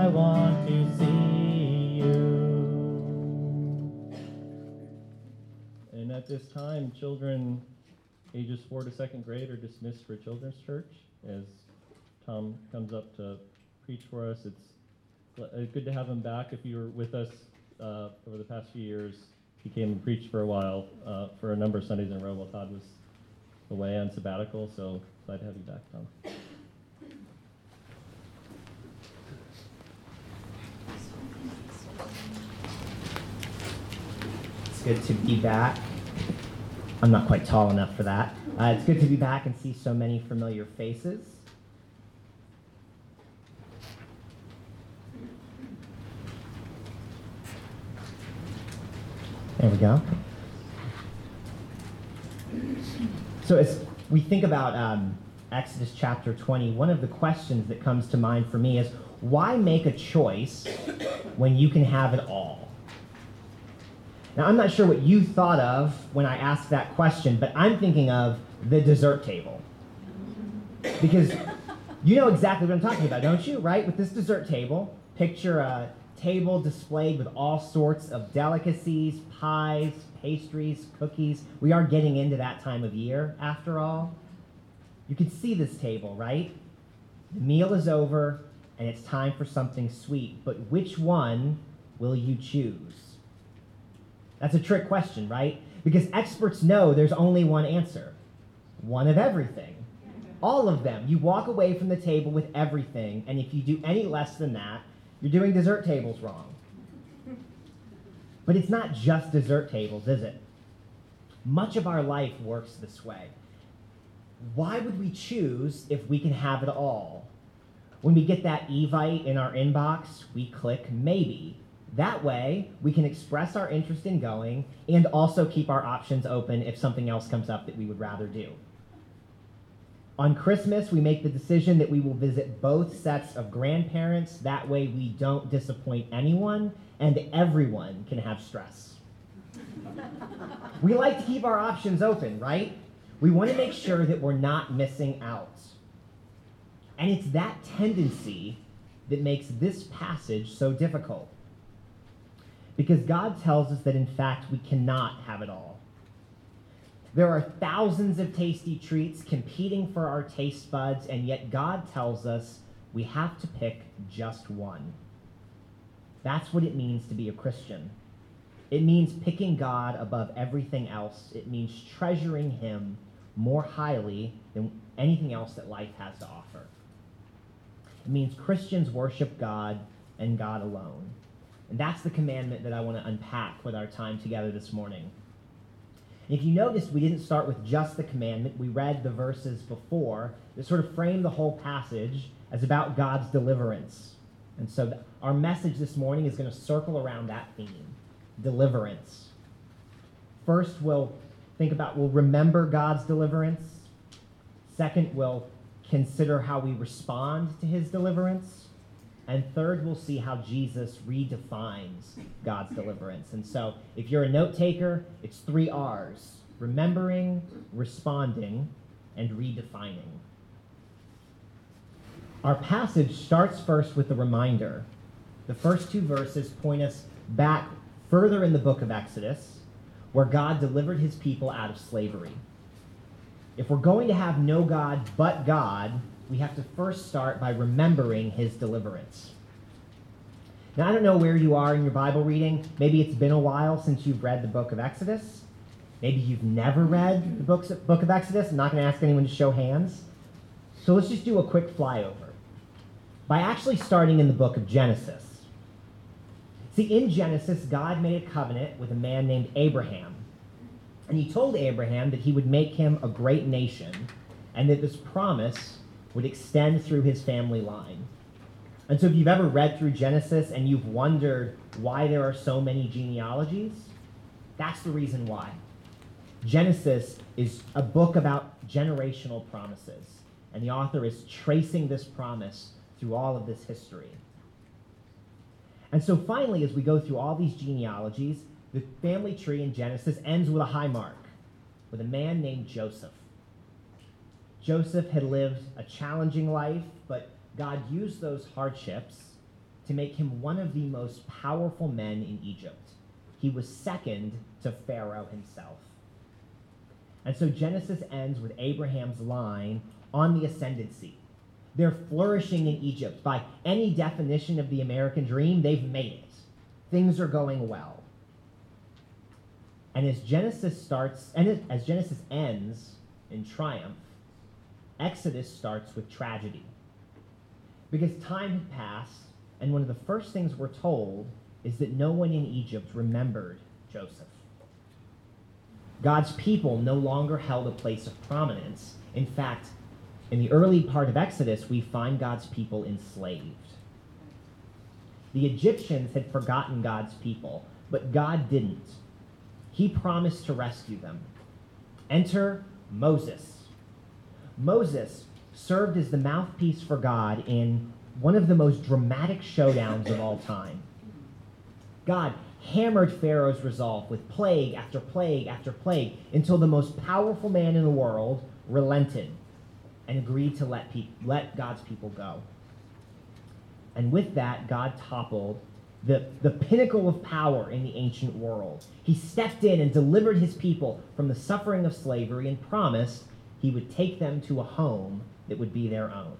want to see you. And at this time, children ages 4 to 2nd grade are dismissed for Children's Church. As Tom comes up to preach for us, it's good to have him back. If you were with us over the past few years, he came and preached for a while, for a number of Sundays in a row while Todd was away on sabbatical, so glad to have you back, Tom. It's good to be back. I'm not quite tall enough for that. It's good to be back and see so many familiar faces. There we go. So as we think about Exodus chapter 20, one of the questions that comes to mind for me is, why make a choice when you can have it all? Now, I'm not sure what you thought of when I asked that question, but I'm thinking of the dessert table. Because you know exactly what I'm talking about, don't you? Right? With this dessert table, picture a table displayed with all sorts of delicacies, pies, pastries, cookies. We are getting into that time of year, after all. You can see this table, right? The meal is over, and it's time for something sweet. But which one will you choose? That's a trick question, right? Because experts know there's only one answer. One of everything. All of them. You walk away from the table with everything, and if you do any less than that, you're doing dessert tables wrong. But it's not just dessert tables, is it? Much of our life works this way. Why would we choose if we can have it all? When we get that Evite in our inbox, we click maybe. That way, we can express our interest in going and also keep our options open if something else comes up that we would rather do. On Christmas, we make the decision that we will visit both sets of grandparents. That way, we don't disappoint anyone and everyone can have stress. We like to keep our options open, right? We want to make sure that we're not missing out. And it's that tendency that makes this passage so difficult. Because God tells us that, in fact, we cannot have it all. There are thousands of tasty treats competing for our taste buds, and yet God tells us we have to pick just one. That's what it means to be a Christian. It means picking God above everything else. It means treasuring him more highly than anything else that life has to offer. It means Christians worship God and God alone. And that's the commandment that I want to unpack with our time together this morning. And if you noticed, we didn't start with just the commandment. We read the verses before that sort of frame the whole passage as about God's deliverance. And so our message this morning is going to circle around that theme, deliverance. First, we'll remember God's deliverance. Second, we'll consider how we respond to his deliverance. And third, we'll see how Jesus redefines God's deliverance. And so if you're a note taker, it's 3 R's: remembering, responding, and redefining. Our passage starts first with a reminder. The first 2 verses point us back further in the book of Exodus, where God delivered his people out of slavery. If we're going to have no God but God, we have to first start by remembering his deliverance. Now, I don't know where you are in your Bible reading. Maybe it's been a while since you've read the book of Exodus. Maybe you've never read the book of Exodus. I'm not going to ask anyone to show hands. So let's just do a quick flyover by actually starting in the book of Genesis. See, in Genesis, God made a covenant with a man named Abraham. And he told Abraham that he would make him a great nation and that this promise would extend through his family line. And so if you've ever read through Genesis and you've wondered why there are so many genealogies, that's the reason why. Genesis is a book about generational promises, and the author is tracing this promise through all of this history. And so finally, as we go through all these genealogies, the family tree in Genesis ends with a high mark, with a man named Joseph. Joseph had lived a challenging life, but God used those hardships to make him one of the most powerful men in Egypt. He was second to Pharaoh himself. And so Genesis ends with Abraham's line on the ascendancy. They're flourishing in Egypt. By any definition of the American dream, they've made it. Things are going well. And as Genesis ends in triumph, Exodus starts with tragedy. Because time had passed, and one of the first things we're told is that no one in Egypt remembered Joseph. God's people no longer held a place of prominence. In fact, in the early part of Exodus, we find God's people enslaved. The Egyptians had forgotten God's people, but God didn't. He promised to rescue them. Enter Moses. Moses served as the mouthpiece for God in one of the most dramatic showdowns of all time. God hammered Pharaoh's resolve with plague after plague after plague until the most powerful man in the world relented and agreed to let God's people go. And with that, God toppled the pinnacle of power in the ancient world. He stepped in and delivered his people from the suffering of slavery and promised he would take them to a home that would be their own.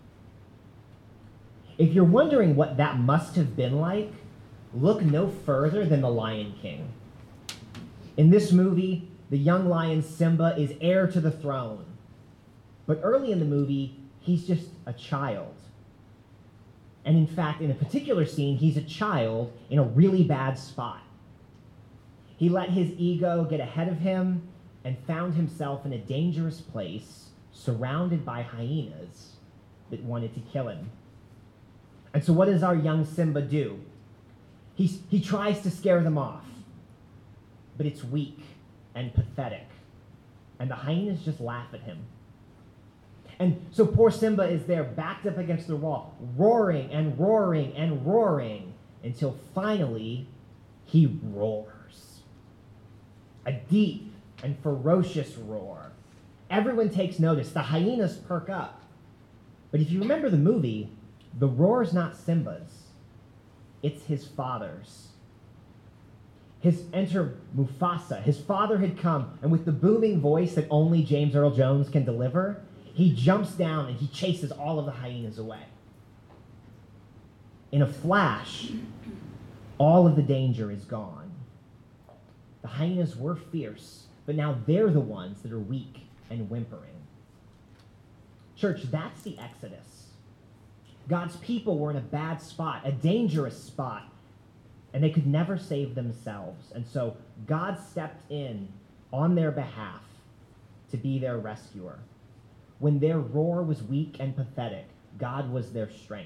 If you're wondering what that must have been like, look no further than The Lion King. In this movie, the young lion Simba is heir to the throne. But early in the movie, he's just a child. And in fact, in a particular scene, he's a child in a really bad spot. He let his ego get ahead of him and found himself in a dangerous place, surrounded by hyenas that wanted to kill him. And so what does our young Simba do? He tries to scare them off, but it's weak and pathetic, and the hyenas just laugh at him. And so poor Simba is there, backed up against the wall, roaring and roaring and roaring, until finally he roars. A deep and ferocious roar. Everyone takes notice. The hyenas perk up. But if you remember the movie, the roar is not Simba's. It's his father's. Enter Mufasa. His father had come, and with the booming voice that only James Earl Jones can deliver, he jumps down and he chases all of the hyenas away. In a flash, all of the danger is gone. The hyenas were fierce, but now they're the ones that are weak and whimpering. Church, that's the Exodus. God's people were in a bad spot, a dangerous spot, and they could never save themselves. And so God stepped in on their behalf to be their rescuer. When their roar was weak and pathetic, God was their strength.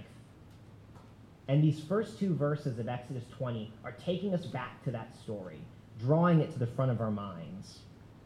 And these first two verses of Exodus 20 are taking us back to that story, drawing it to the front of our minds.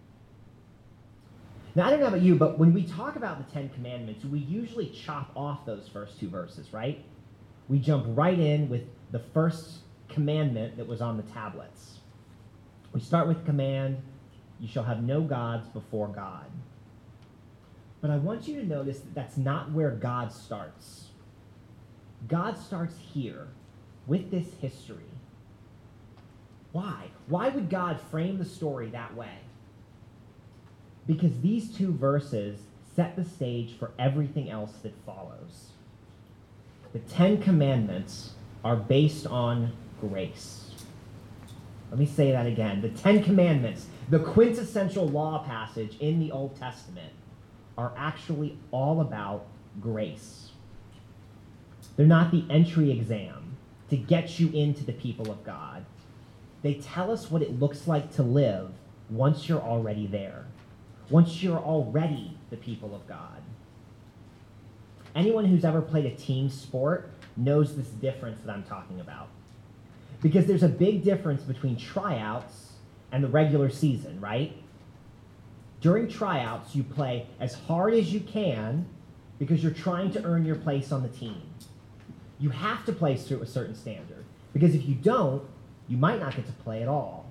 Now, I don't know about you, but when we talk about the Ten Commandments, we usually chop off those first two verses, right? We jump right in with the first commandment that was on the tablets. We start with the command, you shall have no gods before God. But I want you to notice that that's not where God starts. God starts here with this history. Why? Why would God frame the story that way? Because these two verses set the stage for everything else that follows. The Ten Commandments are based on grace. Let me say that again. The Ten Commandments, the quintessential law passage in the Old Testament, are actually all about grace. They're not the entry exam to get you into the people of God. They tell us what it looks like to live once you're already there, once you're already the people of God. Anyone who's ever played a team sport knows this difference that I'm talking about. Because there's a big difference between tryouts and the regular season, right? During tryouts, you play as hard as you can because you're trying to earn your place on the team. You have to play to a certain standard, because if you don't, you might not get to play at all.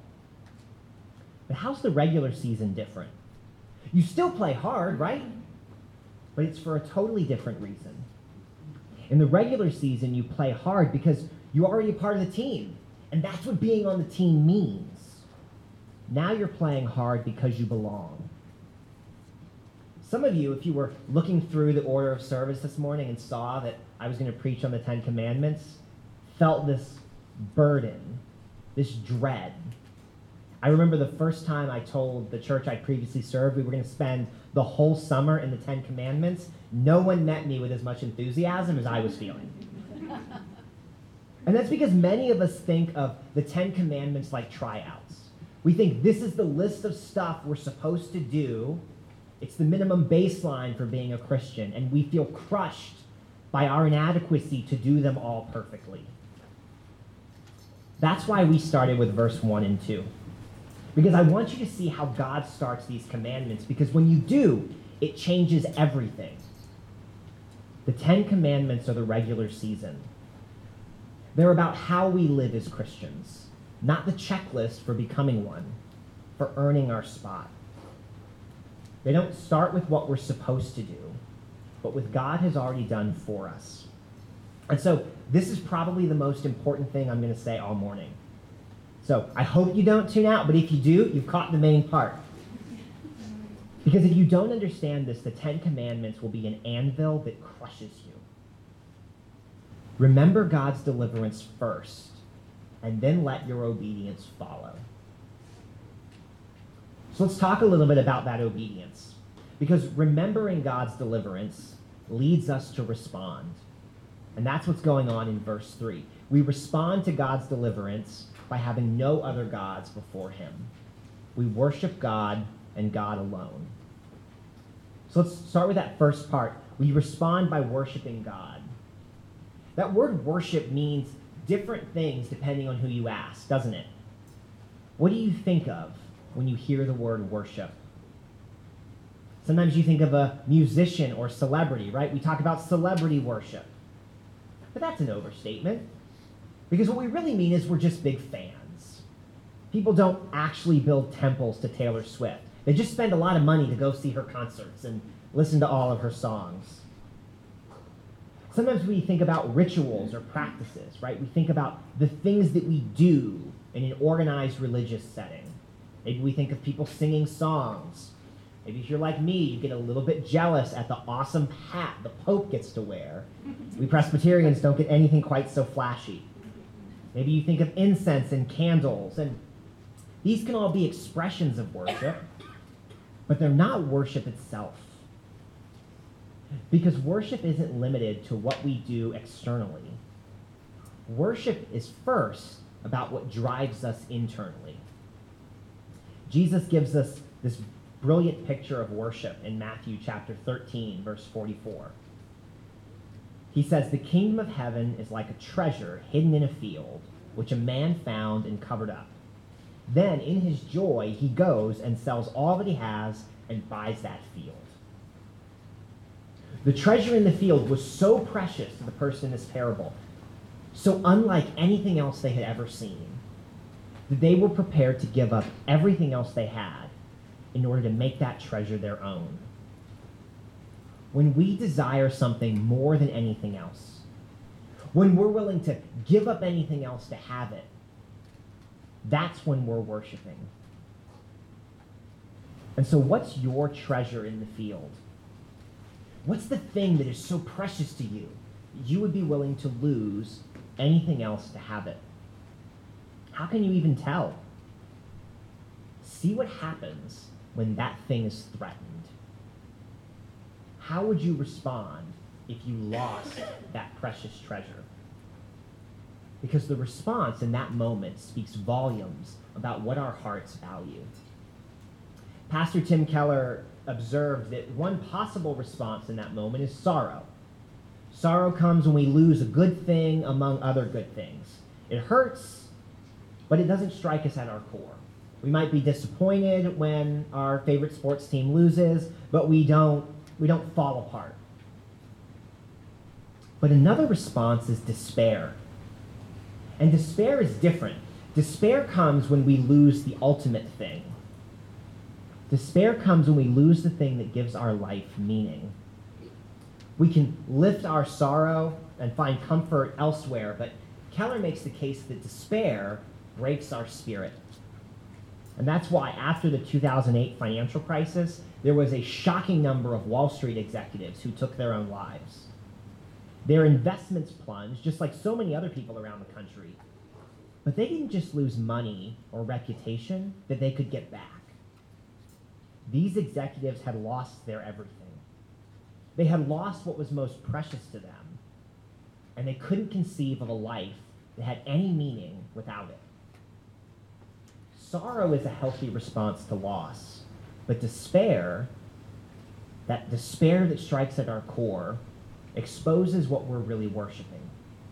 But how's the regular season different? You still play hard, right? But it's for a totally different reason. In the regular season, you play hard because you're already a part of the team. And that's what being on the team means. Now you're playing hard because you belong. Some of you, if you were looking through the order of service this morning and saw that I was going to preach on the Ten Commandments, felt this burden, this dread. I remember the first time I told the church I previously served we were going to spend the whole summer in the Ten Commandments. No one met me with as much enthusiasm as I was feeling. And that's because many of us think of the Ten Commandments like tryouts. We think this is the list of stuff we're supposed to do. It's the minimum baseline for being a Christian, and we feel crushed by our inadequacy to do them all perfectly. That's why we started with verse 1 and 2. Because I want you to see how God starts these commandments, because when you do, it changes everything. The Ten Commandments are the regular season. They're about how we live as Christians, not the checklist for becoming one, for earning our spot. They don't start with what we're supposed to do, but what God has already done for us. And so this is probably the most important thing I'm going to say all morning. So I hope you don't tune out, but if you do, you've caught the main part. Because if you don't understand this, the Ten Commandments will be an anvil that crushes you. Remember God's deliverance first, and then let your obedience follow. So let's talk a little bit about that obedience. Because remembering God's deliverance leads us to respond. And that's what's going on in verse 3. We respond to God's deliverance by having no other gods before him. We worship God and God alone. So let's start with that first part. We respond by worshiping God. That word worship means different things depending on who you ask, doesn't it? What do you think of when you hear the word worship? Sometimes you think of a musician or celebrity, right? We talk about celebrity worship. But that's an overstatement. Because what we really mean is we're just big fans. People don't actually build temples to Taylor Swift. They just spend a lot of money to go see her concerts and listen to all of her songs. Sometimes we think about rituals or practices, right? We think about the things that we do in an organized religious setting. Maybe we think of people singing songs. Maybe if you're like me, you get a little bit jealous at the awesome hat the Pope gets to wear. We Presbyterians don't get anything quite so flashy. Maybe you think of incense and candles, and these can all be expressions of worship, but they're not worship itself. Because worship isn't limited to what we do externally. Worship is first about what drives us internally. Jesus gives us this brilliant picture of worship in Matthew chapter 13, verse 44. He says, "The kingdom of heaven is like a treasure hidden in a field, which a man found and covered up. Then, in his joy, he goes and sells all that he has and buys that field." The treasure in the field was so precious to the person in this parable, so unlike anything else they had ever seen, that they were prepared to give up everything else they had in order to make that treasure their own. When we desire something more than anything else, when we're willing to give up anything else to have it, that's when we're worshiping. And so what's your treasure in the field? What's the thing that is so precious to you that you would be willing to lose anything else to have it? How can you even tell? See what happens when that thing is threatened. How would you respond if you lost that precious treasure? Because the response in that moment speaks volumes about what our hearts value. Pastor Tim Keller observed that one possible response in that moment is sorrow. Sorrow comes when we lose a good thing among other good things. It hurts, but it doesn't strike us at our core. We might be disappointed when our favorite sports team loses, but we don't fall apart. But another response is despair. And despair is different. Despair comes when we lose the ultimate thing. Despair comes when we lose the thing that gives our life meaning. We can lift our sorrow and find comfort elsewhere, but Keller makes the case that despair breaks our spirit. And that's why after the 2008 financial crisis, there was a shocking number of Wall Street executives who took their own lives. Their investments plunged, just like so many other people around the country. But they didn't just lose money or reputation that they could get back. These executives had lost their everything. They had lost what was most precious to them, and they couldn't conceive of a life that had any meaning without it. Sorrow is a healthy response to loss, but despair, that despair that strikes at our core, exposes what we're really worshiping.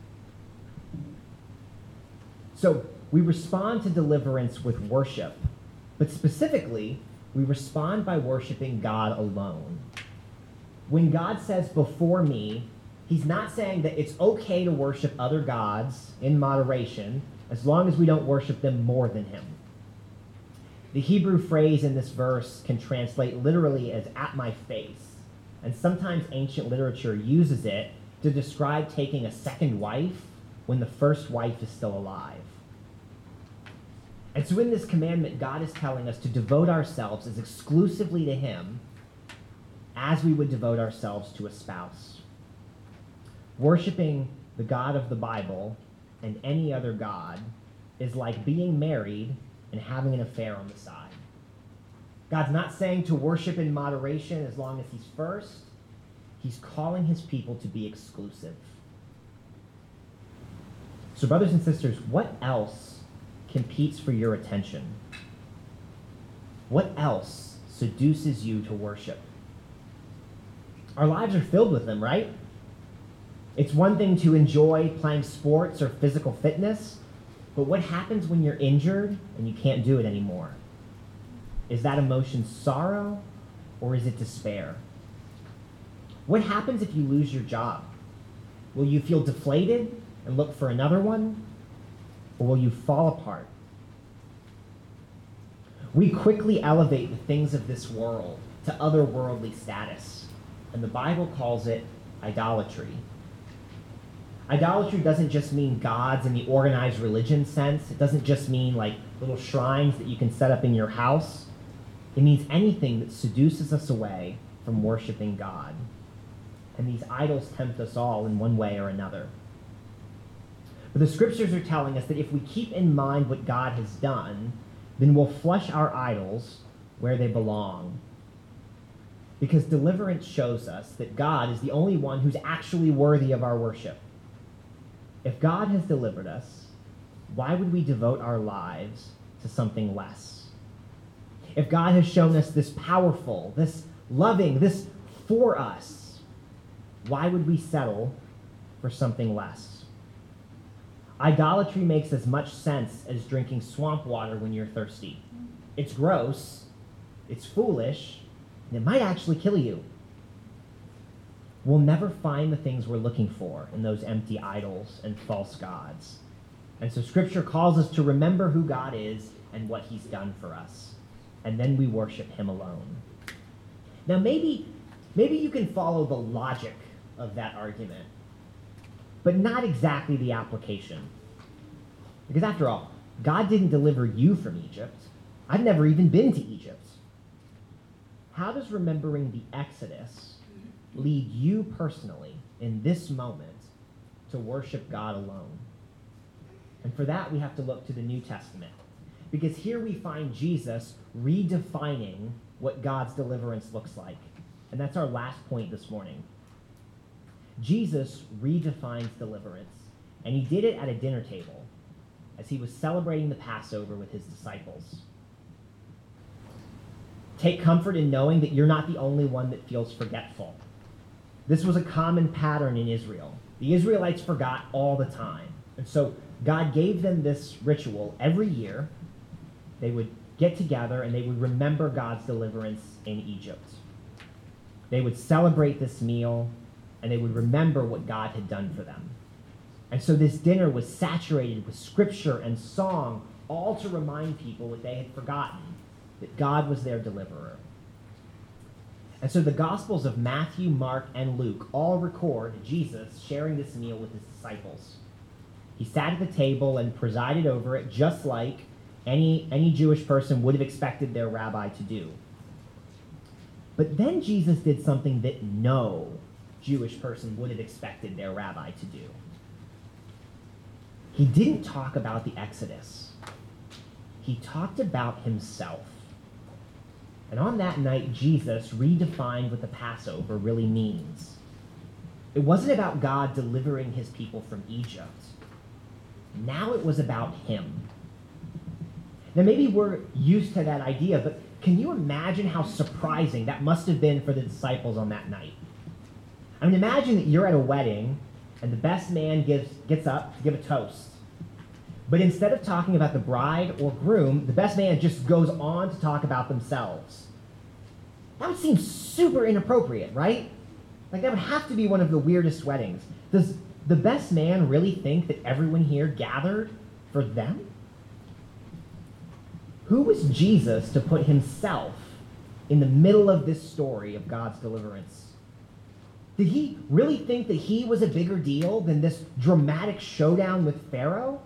So we respond to deliverance with worship, but specifically, we respond by worshiping God alone. When God says, "before me," he's not saying that it's okay to worship other gods in moderation as long as we don't worship them more than him. The Hebrew phrase in this verse can translate literally as "at my face," and sometimes ancient literature uses it to describe taking a second wife when the first wife is still alive. And so in this commandment, God is telling us to devote ourselves as exclusively to him as we would devote ourselves to a spouse. Worshipping the God of the Bible and any other God is like being married and having an affair on the side. God's not saying to worship in moderation as long as he's first. He's calling his people to be exclusive. So brothers and sisters, what else competes for your attention? What else seduces you to worship? Our lives are filled with them, right? It's one thing to enjoy playing sports or physical fitness, but what happens when you're injured and you can't do it anymore? Is that emotion sorrow or is it despair? What happens if you lose your job? Will you feel deflated and look for another one? Or will you fall apart? We quickly elevate the things of this world to otherworldly status, and the Bible calls it idolatry. Idolatry doesn't just mean gods in the organized religion sense. It doesn't just mean like little shrines that you can set up in your house. It means anything that seduces us away from worshiping God. And these idols tempt us all in one way or another. But the scriptures are telling us that if we keep in mind what God has done, then we'll flush our idols where they belong. Because deliverance shows us that God is the only one who's actually worthy of our worship. If God has delivered us, why would we devote our lives to something less? If God has shown us this powerful, this loving, this for us, why would we settle for something less? Idolatry makes as much sense as drinking swamp water when you're thirsty. It's gross, it's foolish, and it might actually kill you. We'll never find the things we're looking for in those empty idols and false gods. And so Scripture calls us to remember who God is and what he's done for us. And then we worship him alone. Now maybe you can follow the logic of that argument, but not exactly the application. Because after all, God didn't deliver you from Egypt. I've never even been to Egypt. How does remembering the Exodus lead you personally in this moment to worship God alone? And for that, we have to look to the New Testament. Because here we find Jesus redefining what God's deliverance looks like. And that's our last point this morning. Jesus redefines deliverance, and he did it at a dinner table as he was celebrating the Passover with his disciples. Take comfort in knowing that you're not the only one that feels forgetful. This was a common pattern in Israel. The Israelites forgot all the time. And so God gave them this ritual every year. They would get together and they would remember God's deliverance in Egypt. They would celebrate this meal and they would remember what God had done for them. And so this dinner was saturated with scripture and song, all to remind people what they had forgotten, that God was their deliverer. And so the Gospels of Matthew, Mark, and Luke all record Jesus sharing this meal with his disciples. He sat at the table and presided over it just like any Jewish person would have expected their rabbi to do. But then Jesus did something that no Jewish person would have expected their rabbi to do. He didn't talk about the Exodus. He talked about himself. And on that night, Jesus redefined what the Passover really means. It wasn't about God delivering his people from Egypt. Now it was about him. Now maybe we're used to that idea, but can you imagine how surprising that must have been for the disciples on that night? I mean, imagine that you're at a wedding and the best man gets up to give a toast. But instead of talking about the bride or groom, the best man just goes on to talk about themselves. That would seem super inappropriate, right? Like, that would have to be one of the weirdest weddings. Does the best man really think that everyone here gathered for them? Who was Jesus to put himself in the middle of this story of God's deliverance? Did he really think that he was a bigger deal than this dramatic showdown with Pharaoh?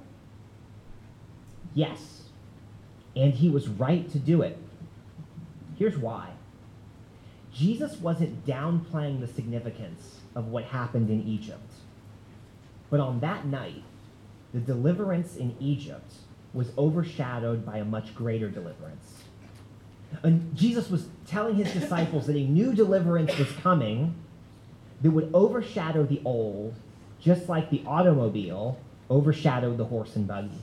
Yes, and he was right to do it. Here's why. Jesus wasn't downplaying the significance of what happened in Egypt. But on that night, the deliverance in Egypt was overshadowed by a much greater deliverance. And Jesus was telling his disciples that a new deliverance was coming that would overshadow the old, just like the automobile overshadowed the horse and buggy.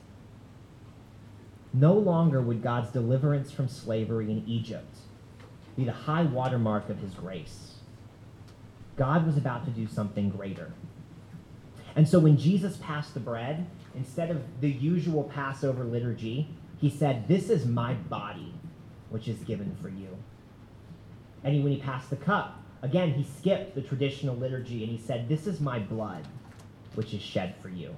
No longer would God's deliverance from slavery in Egypt be the high watermark of his grace. God was about to do something greater. And so when Jesus passed the bread, instead of the usual Passover liturgy, he said, "This is my body, which is given for you." And when he passed the cup, again, he skipped the traditional liturgy and he said, "This is my blood, which is shed for you."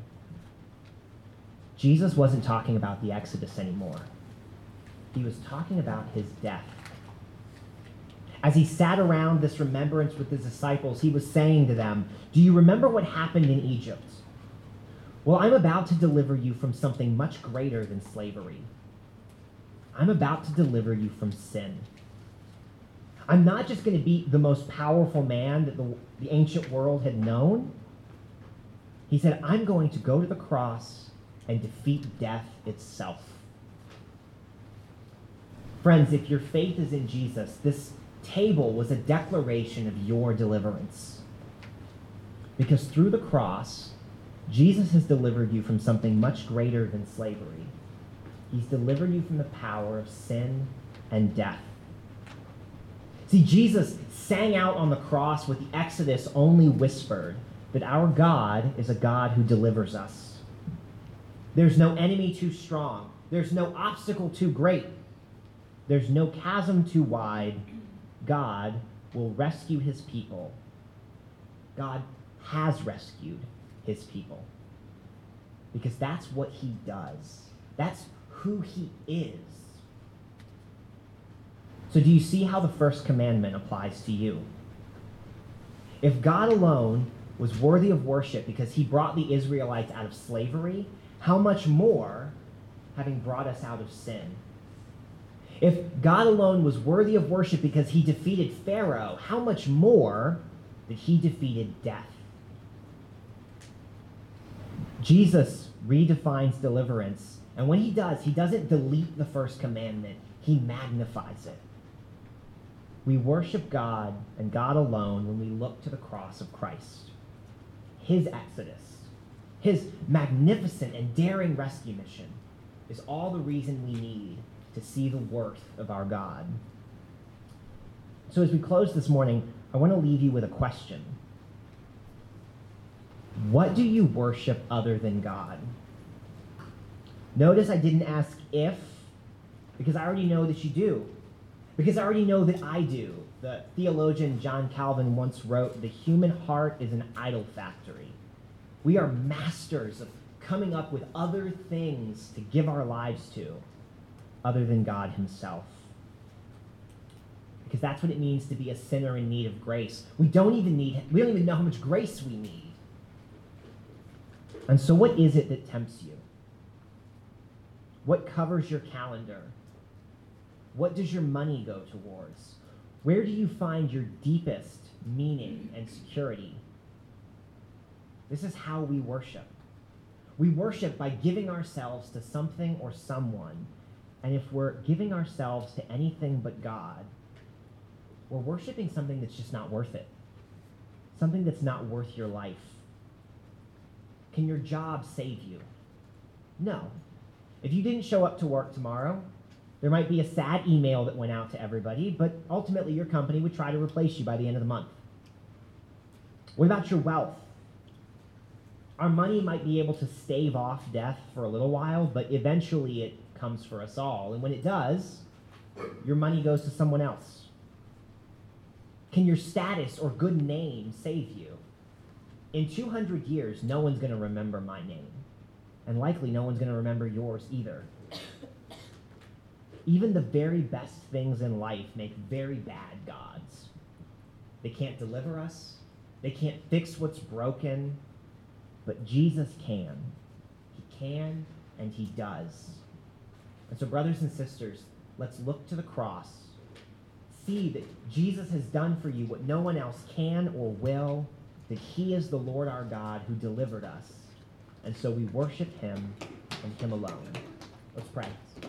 Jesus wasn't talking about the Exodus anymore. He was talking about his death. As he sat around this remembrance with his disciples, he was saying to them, "Do you remember what happened in Egypt? Well, I'm about to deliver you from something much greater than slavery. I'm about to deliver you from sin. I'm not just going to be the most powerful man that the ancient world had known." He said, "I'm going to go to the cross and defeat death itself." Friends, if your faith is in Jesus, this table was a declaration of your deliverance. Because through the cross, Jesus has delivered you from something much greater than slavery. He's delivered you from the power of sin and death. See, Jesus sang out on the cross what the Exodus only whispered, that our God is a God who delivers us. There's no enemy too strong. There's no obstacle too great. There's no chasm too wide. God will rescue his people. God has rescued his people. Because that's what he does. That's who he is. So do you see how the first commandment applies to you? If God alone was worthy of worship because he brought the Israelites out of slavery, how much more having brought us out of sin? If God alone was worthy of worship because he defeated Pharaoh, how much more that he defeated death? Jesus redefines deliverance, and when he does, he doesn't delete the first commandment, he magnifies it. We worship God and God alone when we look to the cross of Christ. His exodus, his magnificent and daring rescue mission is all the reason we need to see the worth of our God. So as we close this morning, I want to leave you with a question. What do you worship other than God? Notice I didn't ask if, because I already know that you do. Because I already know that I do. The theologian John Calvin once wrote, "The human heart is an idol factory." We are masters of coming up with other things to give our lives to, other than God himself. because that's what it means to be a sinner in need of grace. We don't even know how much grace we need. And so what is it that tempts you? What covers your calendar? What does your money go towards? Where do you find your deepest meaning and security? This is how we worship. We worship by giving ourselves to something or someone. And if we're giving ourselves to anything but God, we're worshiping something that's just not worth it. Something that's not worth your life. Can your job save you? No. If you didn't show up to work tomorrow, there might be a sad email that went out to everybody, but ultimately your company would try to replace you by the end of the month. What about your wealth? Our money might be able to stave off death for a little while, but eventually it comes for us all. And when it does, your money goes to someone else. Can your status or good name save you? In 200 years, no one's going to remember my name. And likely no one's going to remember yours either. Even the very best things in life make very bad gods. They can't deliver us. They can't fix what's broken. But Jesus can. He can, and he does. And so, brothers and sisters, let's look to the cross. See that Jesus has done for you what no one else can or will, that he is the Lord our God who delivered us. And so we worship him and him alone. Let's pray.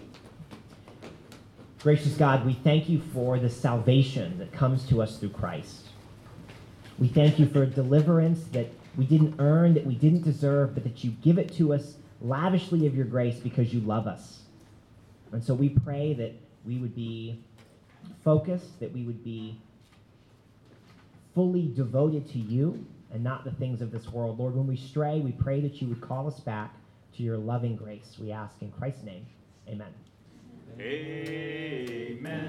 Gracious God, we thank you for the salvation that comes to us through Christ. We thank you for deliverance that we didn't earn, that we didn't deserve, but that you give it to us lavishly of your grace because you love us. And so we pray that we would be focused, that we would be fully devoted to you and not the things of this world. Lord, when we stray, we pray that you would call us back to your loving grace. We ask in Christ's name, amen. Amen.